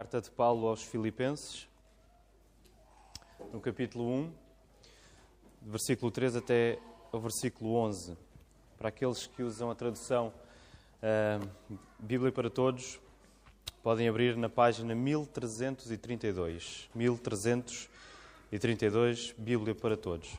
Carta de Paulo aos Filipenses, no capítulo 1, versículo 3 até ao versículo 11. Para aqueles que usam a tradução Bíblia para Todos, podem abrir na página 1332. 1332, Bíblia para Todos.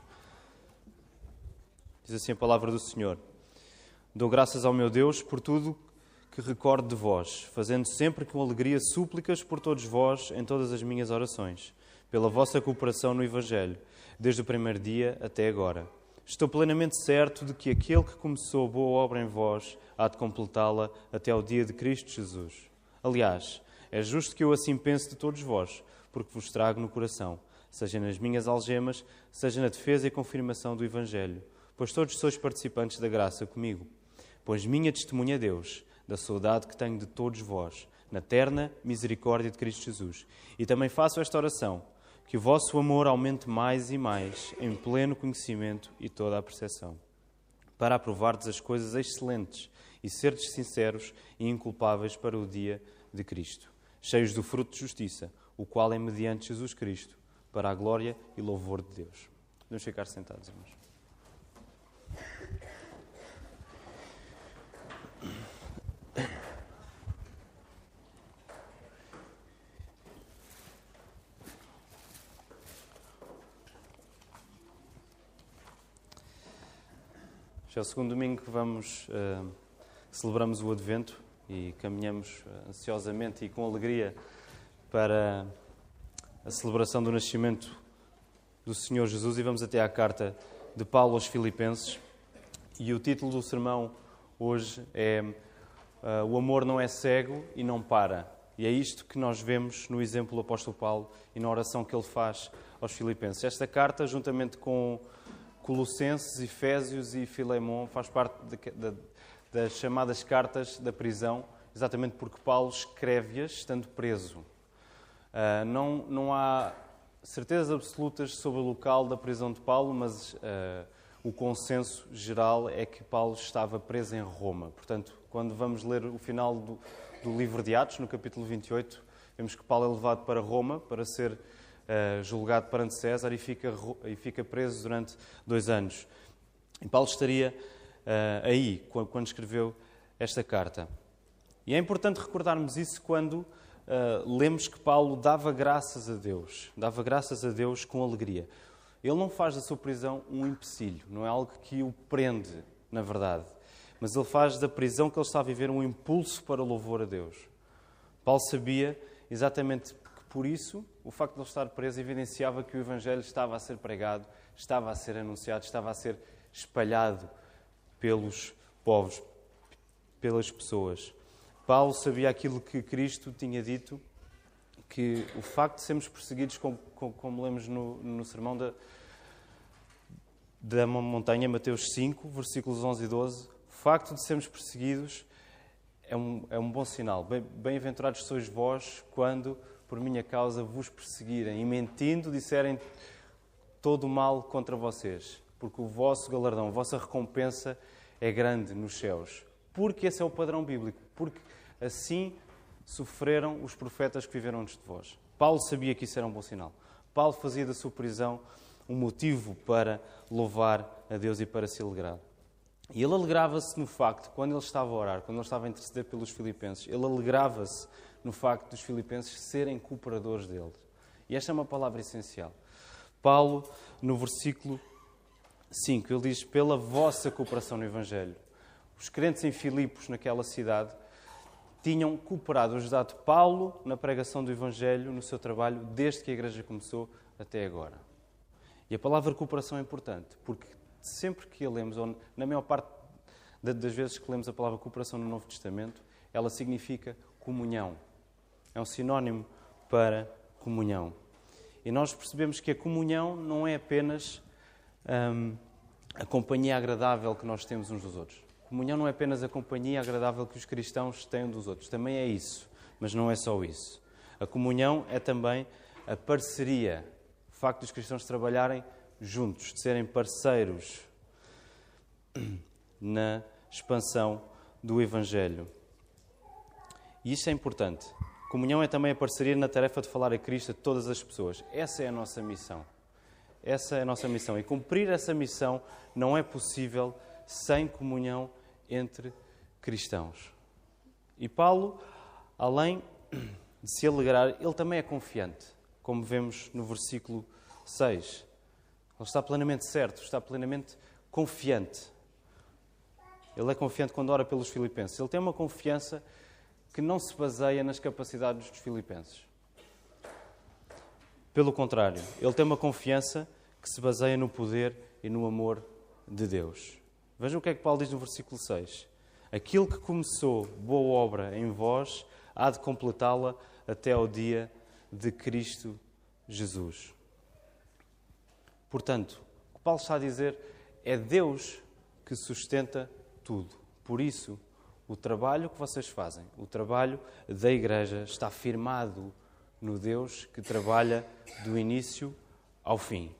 Diz assim a palavra do Senhor. Dou graças ao meu Deus por tudo que recordo de vós, fazendo sempre com alegria súplicas por todos vós em todas as minhas orações, pela vossa cooperação no Evangelho, desde o primeiro dia até agora. Estou plenamente certo de que aquele que começou a boa obra em vós há de completá-la até ao dia de Cristo Jesus. Aliás, é justo que eu assim pense de todos vós, porque vos trago no coração, seja nas minhas algemas, seja na defesa e confirmação do Evangelho, pois todos sois participantes da graça comigo. Pois minha testemunha é Deus, da saudade que tenho de todos vós, na terna misericórdia de Cristo Jesus. E também faço esta oração, que o vosso amor aumente mais e mais, em pleno conhecimento e toda a percepção, para aprovardes as coisas excelentes e serdes sinceros e inculpáveis para o dia de Cristo, cheios do fruto de justiça, o qual é mediante Jesus Cristo, para a glória e louvor de Deus. Vamos ficar sentados, irmãos. Já é o segundo domingo que celebramos o Advento e caminhamos ansiosamente e com alegria para a celebração do nascimento do Senhor Jesus e vamos até à carta de Paulo aos Filipenses. E o título do sermão hoje é O amor não é cego e não para. E é isto que nós vemos no exemplo do apóstolo Paulo e na oração que ele faz aos Filipenses. Esta carta, juntamente com Colossenses, Efésios e Filemão, faz parte das chamadas cartas da prisão, exatamente porque Paulo escreve-as estando preso. Não há certezas absolutas sobre o local da prisão de Paulo, mas o consenso geral é que Paulo estava preso em Roma. Portanto, quando vamos ler o final do livro de Atos, no capítulo 28, vemos que Paulo é levado para Roma para ser julgado perante César e fica preso durante 2 anos. E Paulo estaria aí quando escreveu esta carta. E é importante recordarmos isso quando lemos que Paulo dava graças a Deus com alegria. Ele não faz da sua prisão um empecilho, não é algo que o prende, na verdade. Mas ele faz da prisão que ele está a viver um impulso para o louvor a Deus. Paulo sabia exatamente que por isso o facto de ele estar preso evidenciava que o Evangelho estava a ser pregado, estava a ser anunciado, estava a ser espalhado pelos povos, pelas pessoas. Paulo sabia aquilo que Cristo tinha dito, que o facto de sermos perseguidos, como lemos no sermão da montanha, Mateus 5, versículos 11 e 12, o facto de sermos perseguidos é um bom sinal. Bem-aventurados sois vós quando, por minha causa, vos perseguirem e mentindo disserem todo o mal contra vocês, porque o vosso galardão, a vossa recompensa é grande nos céus. Porque esse é o padrão bíblico, porque assim sofreram os profetas que viveram antes de vós. Paulo sabia que isso era um bom sinal. Paulo fazia da sua prisão um motivo para louvar a Deus e para se alegrar. E ele alegrava-se no facto, quando ele estava a orar, quando ele estava a interceder pelos filipenses, ele alegrava-se no facto dos filipenses serem cooperadores dele. E esta é uma palavra essencial. Paulo, no versículo 5, ele diz, pela vossa cooperação no Evangelho. Os crentes em Filipos, naquela cidade, tinham cooperado, ajudado Paulo na pregação do Evangelho, no seu trabalho, desde que a igreja começou até agora. E a palavra cooperação é importante, porque sempre que a lemos, ou na maior parte das vezes que lemos a palavra cooperação no Novo Testamento, ela significa comunhão. É um sinónimo para comunhão. E nós percebemos que a comunhão não é apenas a companhia agradável que nós temos uns dos outros. Comunhão não é apenas a companhia agradável que os cristãos têm uns dos outros. Também é isso, mas não é só isso. A comunhão é também a parceria. O facto dos cristãos trabalharem juntos, de serem parceiros na expansão do Evangelho. E isto é importante. Comunhão é também a parceria na tarefa de falar a Cristo a todas as pessoas. Essa é a nossa missão. Essa é a nossa missão. E cumprir essa missão não é possível sem comunhão entre cristãos. E Paulo, além de se alegrar, ele também é confiante, como vemos no versículo 6. Ele está plenamente certo, está plenamente confiante. Ele é confiante quando ora pelos filipenses. Ele tem uma confiança que não se baseia nas capacidades dos filipenses. Pelo contrário, ele tem uma confiança que se baseia no poder e no amor de Deus. Vejam o que é que Paulo diz no versículo 6. Aquilo que começou boa obra em vós, há de completá-la até ao dia de Cristo Jesus. Portanto, o que Paulo está a dizer é Deus que sustenta tudo. Por isso, o trabalho que vocês fazem, o trabalho da Igreja, está firmado no Deus que trabalha do início ao fim.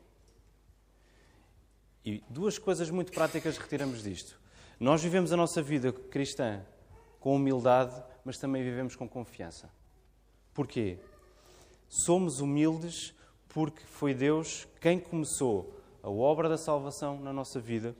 E duas coisas muito práticas retiramos disto. Nós vivemos a nossa vida cristã com humildade, mas também vivemos com confiança. Porquê? Somos humildes porque foi Deus quem começou a obra da salvação na nossa vida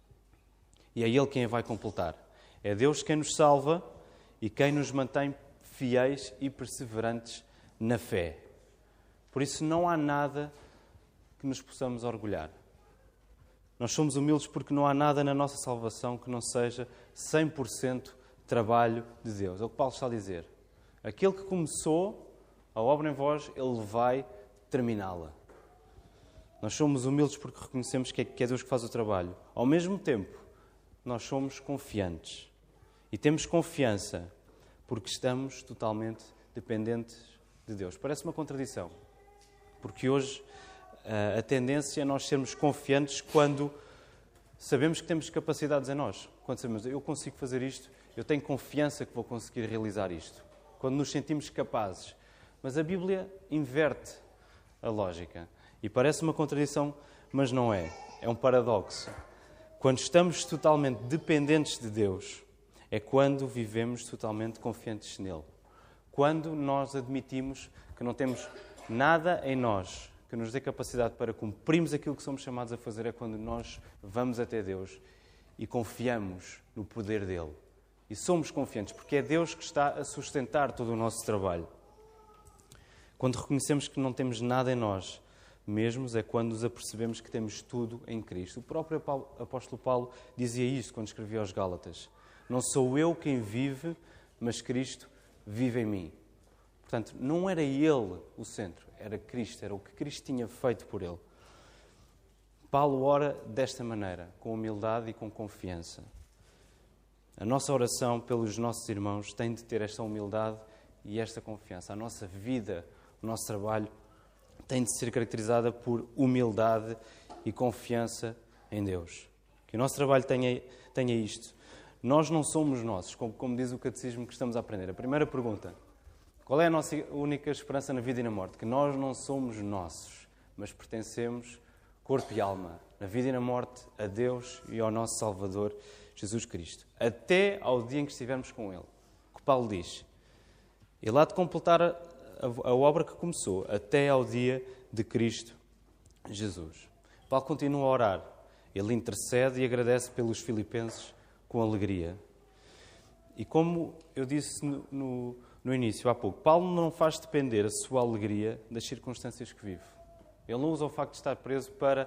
e é Ele quem a vai completar. É Deus quem nos salva e quem nos mantém fiéis e perseverantes na fé. Por isso não há nada que nos possamos orgulhar. Nós somos humildes porque não há nada na nossa salvação que não seja 100% trabalho de Deus. É o que Paulo está a dizer. Aquele que começou a obra em vós, Ele vai terminá-la. Nós somos humildes porque reconhecemos que é Deus que faz o trabalho. Ao mesmo tempo, nós somos confiantes. E temos confiança porque estamos totalmente dependentes de Deus. Parece uma contradição. Porque hoje a tendência é nós sermos confiantes quando sabemos que temos capacidades em nós. Quando sabemos, eu consigo fazer isto, eu tenho confiança que vou conseguir realizar isto. Quando nos sentimos capazes. Mas a Bíblia inverte a lógica. E parece uma contradição, mas não é. É um paradoxo. Quando estamos totalmente dependentes de Deus, é quando vivemos totalmente confiantes nele. Quando nós admitimos que não temos nada em nós que nos dê capacidade para cumprirmos aquilo que somos chamados a fazer, é quando nós vamos até Deus e confiamos no poder dele. E somos confiantes, porque é Deus que está a sustentar todo o nosso trabalho. Quando reconhecemos que não temos nada em nós mesmos, é quando nos apercebemos que temos tudo em Cristo. O próprio apóstolo Paulo dizia isto quando escrevia aos Gálatas. Não sou eu quem vive, mas Cristo vive em mim. Portanto, não era Ele o centro, era Cristo, era o que Cristo tinha feito por Ele. Paulo ora desta maneira, com humildade e com confiança. A nossa oração pelos nossos irmãos tem de ter esta humildade e esta confiança. A nossa vida, o nosso trabalho, tem de ser caracterizada por humildade e confiança em Deus. Que o nosso trabalho tenha isto. Nós não somos nossos, como diz o catecismo que estamos a aprender. A primeira pergunta: qual é a nossa única esperança na vida e na morte? Que nós não somos nossos, mas pertencemos, corpo e alma, na vida e na morte, a Deus e ao nosso Salvador, Jesus Cristo. Até ao dia em que estivermos com Ele. O que Paulo diz? Ele há de completar a obra que começou, até ao dia de Cristo Jesus. Paulo continua a orar. Ele intercede e agradece pelos filipenses com alegria. E como eu disse no início, há pouco, Paulo não faz depender a sua alegria das circunstâncias que vive. Ele não usa o facto de estar preso para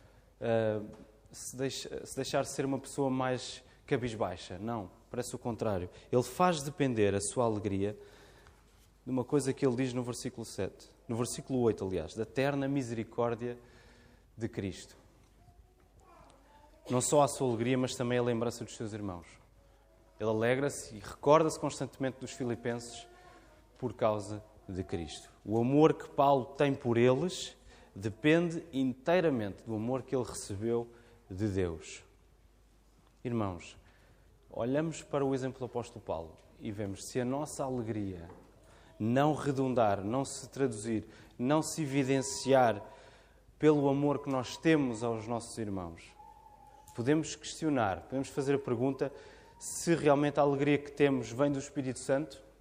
se deixar ser uma pessoa mais cabisbaixa. Não, parece o contrário. Ele faz depender a sua alegria de uma coisa que ele diz no versículo 7, no versículo 8, aliás, da eterna misericórdia de Cristo. Não só a sua alegria, mas também a lembrança dos seus irmãos. Ele alegra-se e recorda-se constantemente dos filipenses por causa de Cristo. O amor que Paulo tem por eles depende inteiramente do amor que ele recebeu de Deus. Irmãos, olhamos para o exemplo do apóstolo Paulo e vemos se a nossa alegria não redundar, não se traduzir, não se evidenciar pelo amor que nós temos aos nossos irmãos. Podemos questionar, podemos fazer a pergunta se realmente a alegria que temos vem do Espírito Santo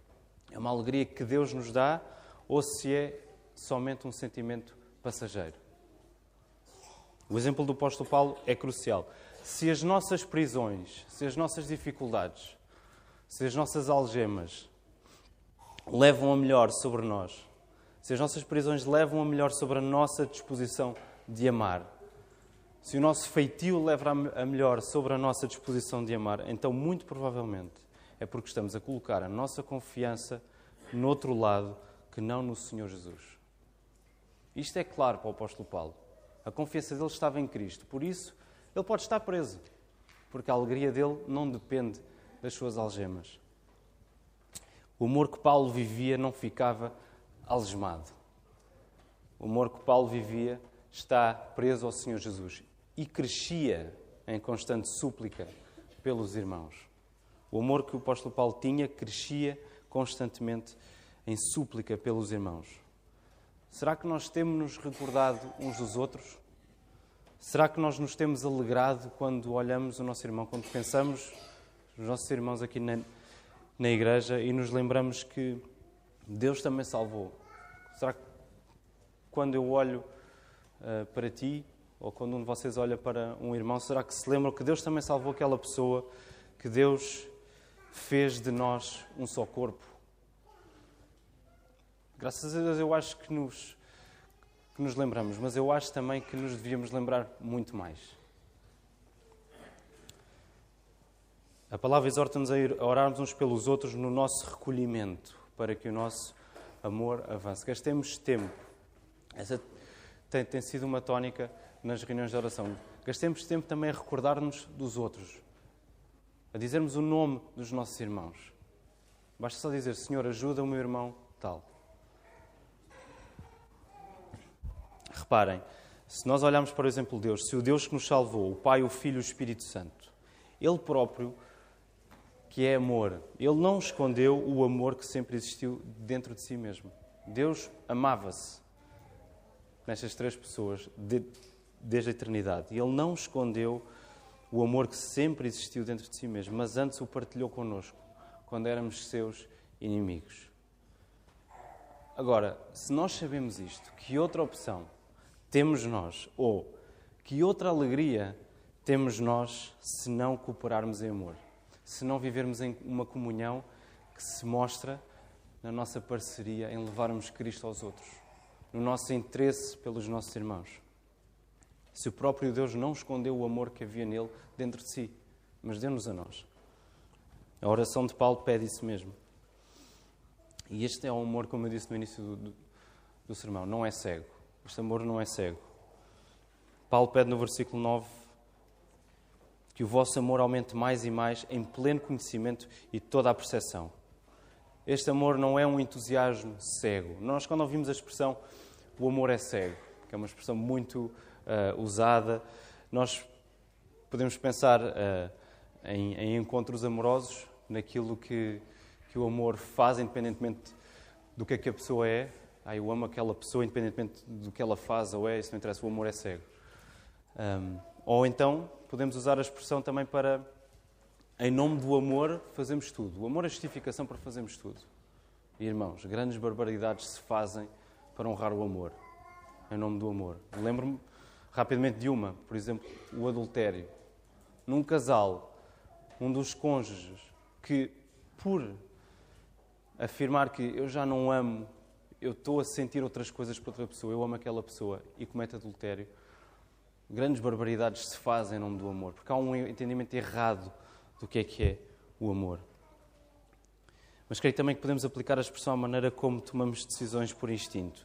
é uma alegria que Deus nos dá ou se é somente um sentimento passageiro. O exemplo do apóstolo Paulo é crucial. Se as nossas prisões, se as nossas dificuldades, se as nossas algemas levam a melhor sobre nós, se as nossas prisões levam a melhor sobre a nossa disposição de amar, se o nosso feitio leva a melhor sobre a nossa disposição de amar, então, muito provavelmente, é porque estamos a colocar a nossa confiança no outro lado que não no Senhor Jesus. Isto é claro para o apóstolo Paulo. A confiança dele estava em Cristo. Por isso, ele pode estar preso, porque a alegria dele não depende das suas algemas. O amor que Paulo vivia não ficava algemado. O amor que Paulo vivia está preso ao Senhor Jesus e crescia em constante súplica pelos irmãos. O amor que o apóstolo Paulo tinha crescia constantemente em súplica pelos irmãos. Será que nós temos nos recordado uns dos outros? Será que nós nos temos alegrado quando olhamos o nosso irmão, quando pensamos nos nossos irmãos aqui na igreja e nos lembramos que Deus também salvou? Será que quando eu olho para ti, ou quando um de vocês olha para um irmão, será que se lembram que Deus também salvou aquela pessoa, que Deus fez de nós um só corpo? Graças a Deus eu acho que nos lembramos, mas eu acho também que nos devíamos lembrar muito mais. A palavra exorta-nos a orarmos uns pelos outros no nosso recolhimento, para que o nosso amor avance. Gastemos tempo. Essa tem sido uma tónica nas reuniões de oração. Gastemos tempo também a recordar-nos dos outros, a dizermos o nome dos nossos irmãos. Basta só dizer: Senhor, ajuda o meu irmão tal. Reparem, se nós olharmos para o exemplo de Deus, se o Deus que nos salvou, o Pai, o Filho e o Espírito Santo, Ele próprio, que é amor, Ele não escondeu o amor que sempre existiu dentro de si mesmo. Deus amava-se nestas três pessoas desde a eternidade. E Ele não escondeu o amor que sempre existiu dentro de si mesmo, mas antes o partilhou connosco, quando éramos seus inimigos. Agora, se nós sabemos isto, que outra opção temos nós, ou que outra alegria temos nós se não cooperarmos em amor? Se não vivermos em uma comunhão que se mostra na nossa parceria em levarmos Cristo aos outros, no nosso interesse pelos nossos irmãos. Se o próprio Deus não escondeu o amor que havia nele dentro de si, mas deu-nos a nós. A oração de Paulo pede isso mesmo. E este é o amor, como eu disse no início do sermão, não é cego. Este amor não é cego. Paulo pede no versículo 9 que o vosso amor aumente mais e mais em pleno conhecimento e toda a percepção. Este amor não é um entusiasmo cego. Nós, quando ouvimos a expressão o amor é cego, que é uma expressão muito usada, nós podemos pensar em encontros amorosos, naquilo que o amor faz, independentemente do que a pessoa é. Eu amo aquela pessoa, independentemente do que ela faz ou é, isso não interessa, o amor é cego. Ou então, podemos usar a expressão também para, em nome do amor, fazemos tudo. O amor é justificação para fazermos tudo. E, irmãos, grandes barbaridades se fazem para honrar o amor, em nome do amor. Lembro-me rapidamente de uma, por exemplo, o adultério. Num casal, um dos cônjuges que, por afirmar que eu já não amo, eu estou a sentir outras coisas por outra pessoa, eu amo aquela pessoa e comete adultério, grandes barbaridades se fazem em nome do amor, porque há um entendimento errado do que é o amor. Mas creio também que podemos aplicar a expressão à maneira como tomamos decisões por instinto.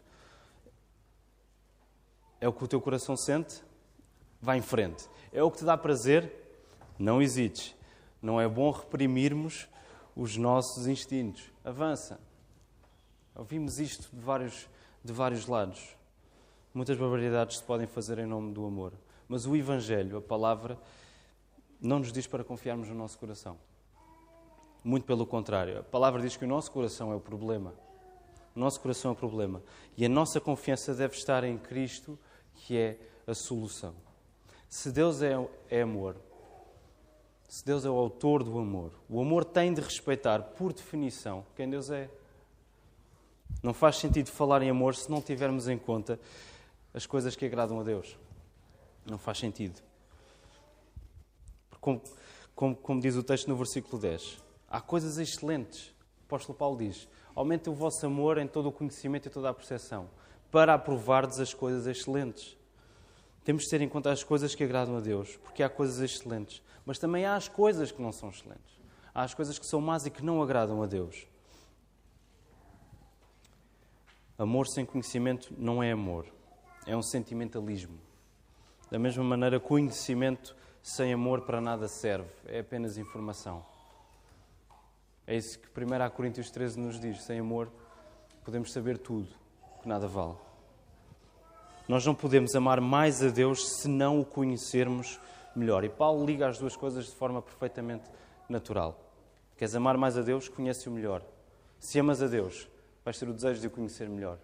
É o que o teu coração sente? Vai em frente. É o que te dá prazer? Não hesites. Não é bom reprimirmos os nossos instintos. Avança. Ouvimos isto de vários lados. Muitas barbaridades se podem fazer em nome do amor. Mas o Evangelho, a palavra, não nos diz para confiarmos no nosso coração. Muito pelo contrário. A palavra diz que o nosso coração é o problema. O nosso coração é o problema. E a nossa confiança deve estar em Cristo, que é a solução. Se Deus é amor, se Deus é o autor do amor, o amor tem de respeitar, por definição, quem Deus é. Não faz sentido falar em amor se não tivermos em conta as coisas que agradam a Deus. Não faz sentido. Como diz o texto no versículo 10, há coisas excelentes. O apóstolo Paulo diz: aumentem o vosso amor em todo o conhecimento e toda a percepção, para aprovardes as coisas excelentes. Temos de ter em conta as coisas que agradam a Deus, porque há coisas excelentes. Mas também há as coisas que não são excelentes. Há as coisas que são más e que não agradam a Deus. Amor sem conhecimento não é amor. É um sentimentalismo. Da mesma maneira, conhecimento sem amor para nada serve. É apenas informação. É isso que 1 Coríntios 13 nos diz. Sem amor podemos saber tudo, que nada vale. Nós não podemos amar mais a Deus se não o conhecermos melhor. E Paulo liga as duas coisas de forma perfeitamente natural. Queres amar mais a Deus? Conhece-o melhor. Se amas a Deus, vais ter o desejo de o conhecer melhor.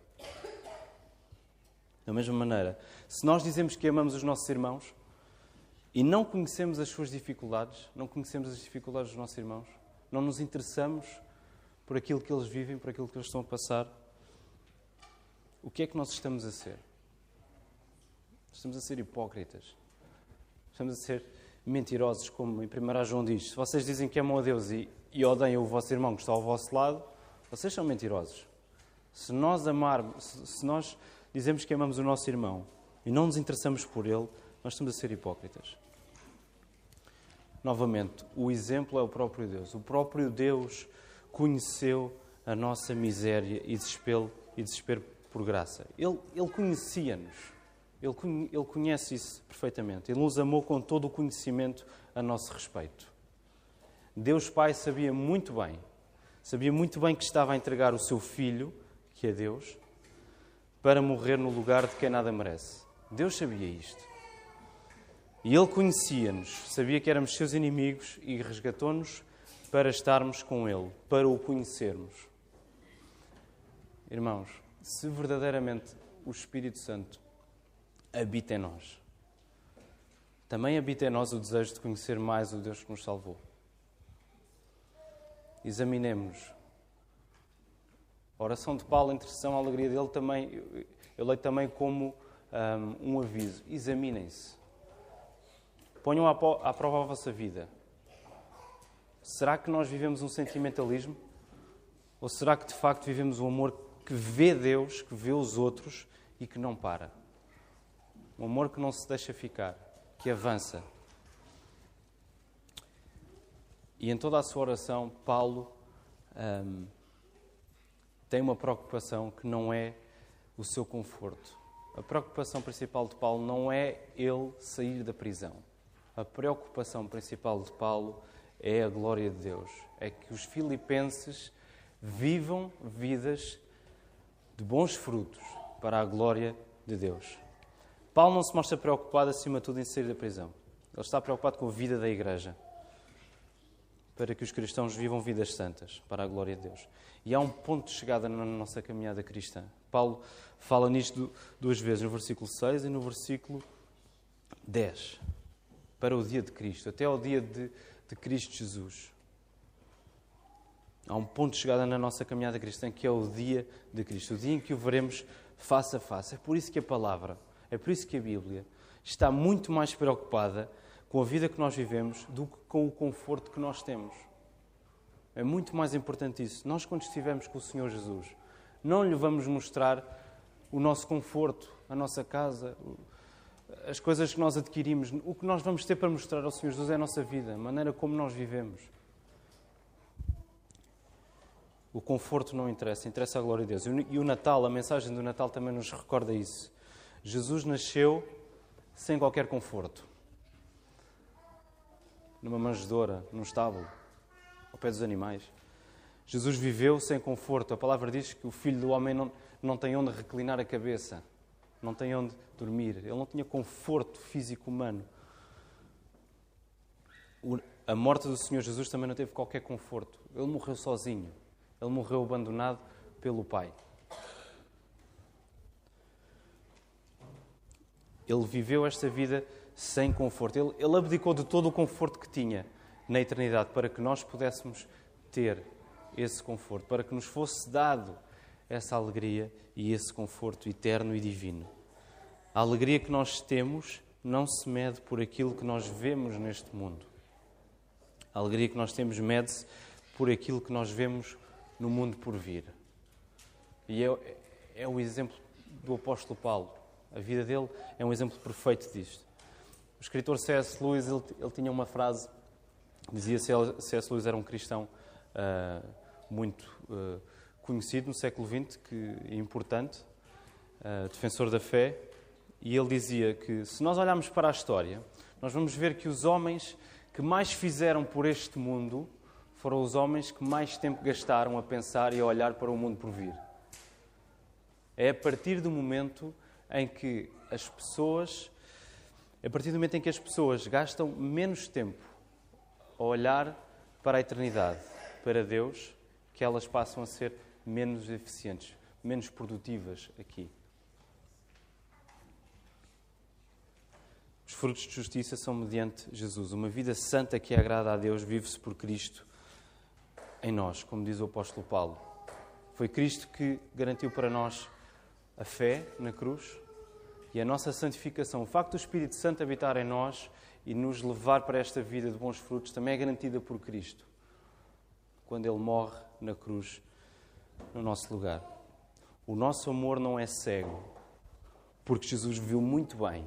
Da mesma maneira, se nós dizemos que amamos os nossos irmãos e não conhecemos as suas dificuldades, não conhecemos as dificuldades dos nossos irmãos, não nos interessamos por aquilo que eles vivem, por aquilo que eles estão a passar, o que é que nós estamos a ser? Estamos a ser hipócritas. Estamos a ser mentirosos, como em 1 João diz. Se vocês dizem que amam a Deus e odeiam o vosso irmão que está ao vosso lado, vocês são mentirosos. Se nós dizemos que amamos o nosso irmão e não nos interessamos por ele, nós estamos a ser hipócritas. Novamente, o exemplo é o próprio Deus. O próprio Deus conheceu a nossa miséria e desespero por graça. Ele conhecia-nos. Ele conhece isso perfeitamente. Ele nos amou com todo o conhecimento a nosso respeito. Deus Pai sabia muito bem que estava a entregar o seu Filho, que é Deus, para morrer no lugar de quem nada merece. Deus sabia isto. E Ele conhecia-nos, sabia que éramos seus inimigos e resgatou-nos para estarmos com Ele, para o conhecermos. Irmãos, se verdadeiramente o Espírito Santo habita em nós, também habita em nós o desejo de conhecer mais o Deus que nos salvou. Examinemos. A oração de Paulo, a intercessão, a alegria dele também, eu leio também como um aviso. Examinem-se. Ponham à prova a vossa vida. Será que nós vivemos um sentimentalismo? Ou será que de facto vivemos um amor que vê Deus, que vê os outros e que não para? Um amor que não se deixa ficar, que avança. E em toda a sua oração, Paulo tem uma preocupação que não é o seu conforto. A preocupação principal de Paulo não é ele sair da prisão. A preocupação principal de Paulo é a glória de Deus. É que os filipenses vivam vidas de bons frutos para a glória de Deus. Paulo não se mostra preocupado, acima de tudo, em sair da prisão. Ele está preocupado com a vida da igreja, para que os cristãos vivam vidas santas, para a glória de Deus. E há um ponto de chegada na nossa caminhada cristã. Paulo fala nisto duas vezes, no versículo 6 e no versículo 10. Para o dia de Cristo, até ao dia de Cristo Jesus. Há um ponto de chegada na nossa caminhada cristã, que é o dia de Cristo, o dia em que o veremos face a face. É por isso que a palavra, é por isso que a Bíblia está muito mais preocupada com a vida que nós vivemos do que com o conforto que nós temos. É muito mais importante isso. Nós, quando estivermos com o Senhor Jesus, não lhe vamos mostrar o nosso conforto, a nossa casa, as coisas que nós adquirimos. O que nós vamos ter para mostrar ao Senhor Jesus é a nossa vida, a maneira como nós vivemos. O conforto não interessa, interessa a glória de Deus. E o Natal, a mensagem do Natal também nos recorda isso. Jesus nasceu sem qualquer conforto. Numa manjedoura, num estábulo, ao pé dos animais. Jesus viveu sem conforto. A palavra diz que o Filho do Homem não tem onde reclinar a cabeça, não tem onde dormir. Ele não tinha conforto físico humano. A morte do Senhor Jesus também não teve qualquer conforto. Ele morreu sozinho. Ele morreu abandonado pelo Pai. Ele viveu esta vida sem conforto. Ele abdicou de todo o conforto que tinha na eternidade para que nós pudéssemos ter esse conforto, para que nos fosse dado essa alegria e esse conforto eterno e divino. A alegria que nós temos não se mede por aquilo que nós vemos neste mundo. A alegria que nós temos mede-se por aquilo que nós vemos no mundo por vir. E é o exemplo do apóstolo Paulo. A vida dele é um exemplo perfeito disto. O escritor C.S. Lewis ele tinha uma frase, dizia que C.S. Lewis era um cristão muito conhecido no século XX, importante, defensor da fé, e ele dizia que se nós olharmos para a história, nós vamos ver que os homens que mais fizeram por este mundo foram os homens que mais tempo gastaram a pensar e a olhar para o mundo por vir. É a partir do momento em que as pessoas gastam menos tempo a olhar para a eternidade, para Deus, que elas passam a ser menos eficientes, menos produtivas aqui. Os frutos de justiça são mediante Jesus. Uma vida santa que agrada a Deus vive-se por Cristo em nós, como diz o apóstolo Paulo. Foi Cristo que garantiu para nós a fé na cruz e a nossa santificação. O facto do Espírito Santo habitar em nós e nos levar para esta vida de bons frutos também é garantida por Cristo, quando Ele morre na cruz no nosso lugar. O nosso amor não é cego, porque Jesus viu muito bem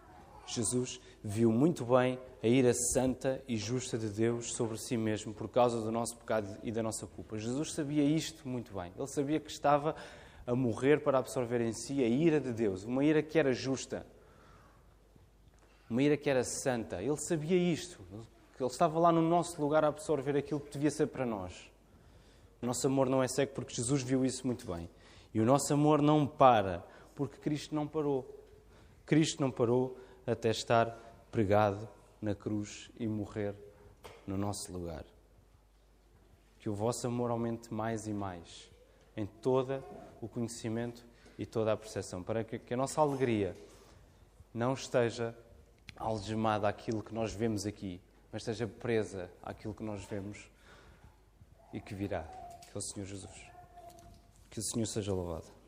a ira santa e justa de Deus sobre si mesmo por causa do nosso pecado e da nossa culpa. Jesus sabia isto muito bem. Ele sabia que estava a morrer para absorver em si a ira de Deus, uma ira que era justa, uma ira que era santa. Ele sabia isto, que Ele estava lá no nosso lugar a absorver aquilo que devia ser para nós. O nosso amor não é cego porque Jesus viu isso muito bem. E o nosso amor não para porque Cristo não parou. Cristo não parou até estar pregado na cruz e morrer no nosso lugar. Que o vosso amor aumente mais e mais em todo o conhecimento e toda a percepção, para que a nossa alegria não esteja algemada àquilo que nós vemos aqui, mas esteja presa àquilo que nós vemos e que virá, que é o Senhor Jesus. Que o Senhor seja louvado.